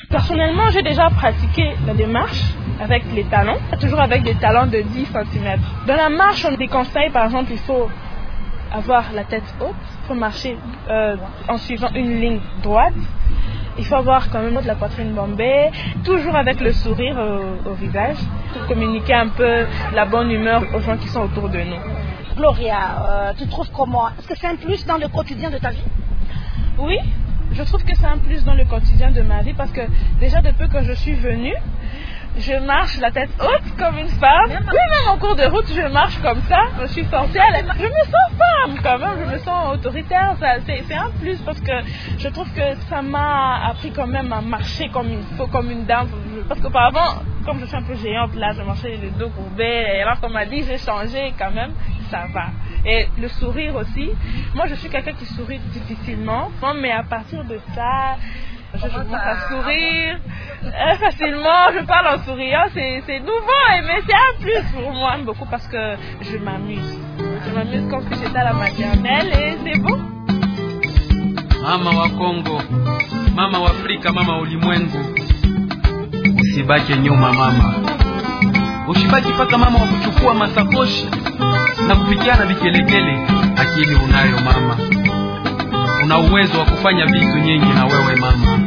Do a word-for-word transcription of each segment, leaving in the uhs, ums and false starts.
Personnellement, j'ai déjà pratiqué la démarche avec les talons, toujours avec des talons de dix centimètres. Dans la marche, on déconseille, par exemple, il faut avoir la tête haute, il faut marcher euh, en suivant une ligne droite. Il faut avoir quand même de la poitrine bombée, toujours avec le sourire au, au visage, pour communiquer un peu la bonne humeur aux gens qui sont autour de nous. Gloria, euh, tu trouves comment? Est-ce que c'est un plus dans le quotidien de ta vie? Oui, je trouve que c'est un plus dans le quotidien de ma vie parce que déjà depuis que je suis venue, je marche la tête haute comme une femme. Oui, même en cours de route, je marche comme ça. Je suis sortie à la... Je me sens femme quand même, je me sens autoritaire. C'est, c'est un plus parce que je trouve que ça m'a appris quand même à marcher comme il faut, comme une dame. Parce qu'auparavant, comme je suis un peu géante, là, je marchais le dos courbé. Et alors qu'on m'a dit, j'ai changé quand même, ça va. Et le sourire aussi. Moi, je suis quelqu'un qui sourit difficilement. Mais à partir de ça... Je commence à sourire euh, facilement, je parle en souriant, c'est, c'est nouveau, mais c'est un plus pour moi beaucoup parce que je m'amuse. Je m'amuse comme si j'étais à la maternelle et c'est beau. Mama wa Kongo, mama wa Afrika, mama ulimwengu, usibaki nyuma mama. Usibaki paka mama wa kuchukua masakoshi na kupikiana vikelekele, akili unayo mama. Una uwezo wa kufanya vitu nyingi na wewe mama.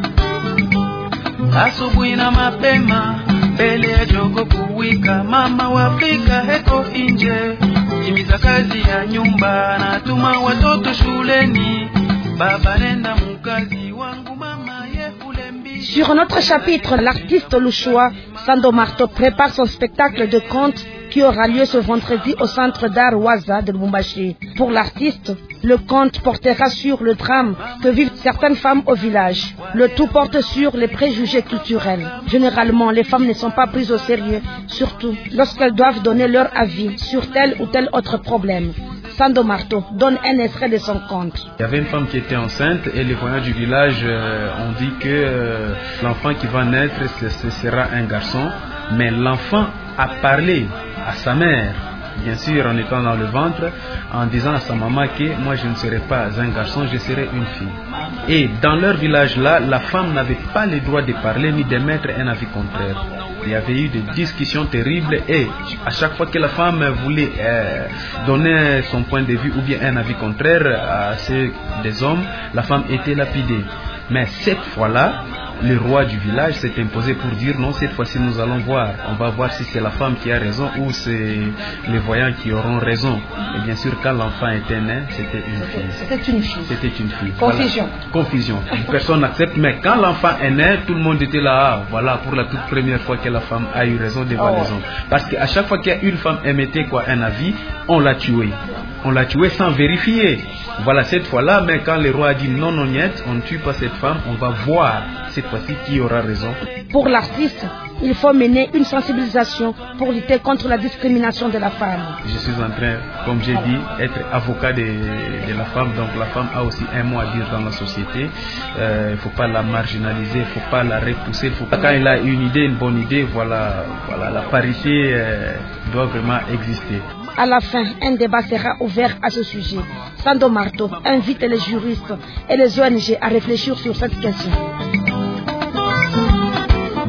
Asubuhi na mapema mbele ya jogo kuwika, mama wa Afrika heko inje, timiza kazi ya nyumba na tuma watoto shuleni, baba nenda mkazi wangu mama yefulembi. Sur notre chapitre, l'artiste louchois Sando Marto prépare son spectacle de contes qui aura lieu ce vendredi au centre d'art Waza de Lubumbashi. Pour l'artiste, le conte portera sur le drame que vivent certaines femmes au village. Le tout porte sur les préjugés culturels. Généralement, les femmes ne sont pas prises au sérieux, surtout lorsqu'elles doivent donner leur avis sur tel ou tel autre problème. Sando Marto donne un extrait de son conte. Il y avait une femme qui était enceinte et les voyants du village euh, ont dit que euh, l'enfant qui va naître, ce, ce sera un garçon. Mais l'enfant a parlé à sa mère, bien sûr en étant dans le ventre, en disant à sa maman que moi je ne serai pas un garçon, je serai une fille. Et dans leur village là, la femme n'avait pas le droit de parler ni d'émettre un avis contraire. Il y avait eu des discussions terribles et à chaque fois que la femme voulait euh, donner son point de vue ou bien un avis contraire à ceux des hommes, la femme était lapidée. Mais cette fois-là, le roi du village s'est imposé pour dire non, cette fois-ci nous allons voir. On va voir si c'est la femme qui a raison ou c'est les voyants qui auront raison. Et bien sûr, quand l'enfant était né, c'était une fille. C'était une fille. C'était une fille. Confusion. Voilà. Confusion. Personne n'accepte. Mais quand l'enfant est né, tout le monde était là. Ah, voilà, pour la toute première fois que la femme a eu raison devant oh. les hommes. Parce qu'à chaque fois qu'une femme émettait quoi, un avis, on l'a tué. On l'a tué sans vérifier. Voilà, cette fois-là, mais quand le roi a dit non, non, niet, on ne tue pas cette femme, on va voir cette fois-ci qui aura raison. Pour l'artiste, il faut mener une sensibilisation pour lutter contre la discrimination de la femme. Je suis en train, comme j'ai dit, être avocat de, de la femme. Donc la femme a aussi un mot à dire dans la société. Euh, il ne faut pas la marginaliser, il ne faut pas la repousser. Faut pas... Quand elle a une idée, une bonne idée, voilà, voilà la parité euh, doit vraiment exister. À la fin, un débat sera ouvert à ce sujet. Sando Marto invite les juristes et les O N G à réfléchir sur cette question.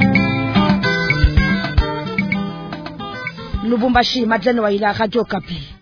Lubumbashi, Madeleine Waila, Radio Okapi.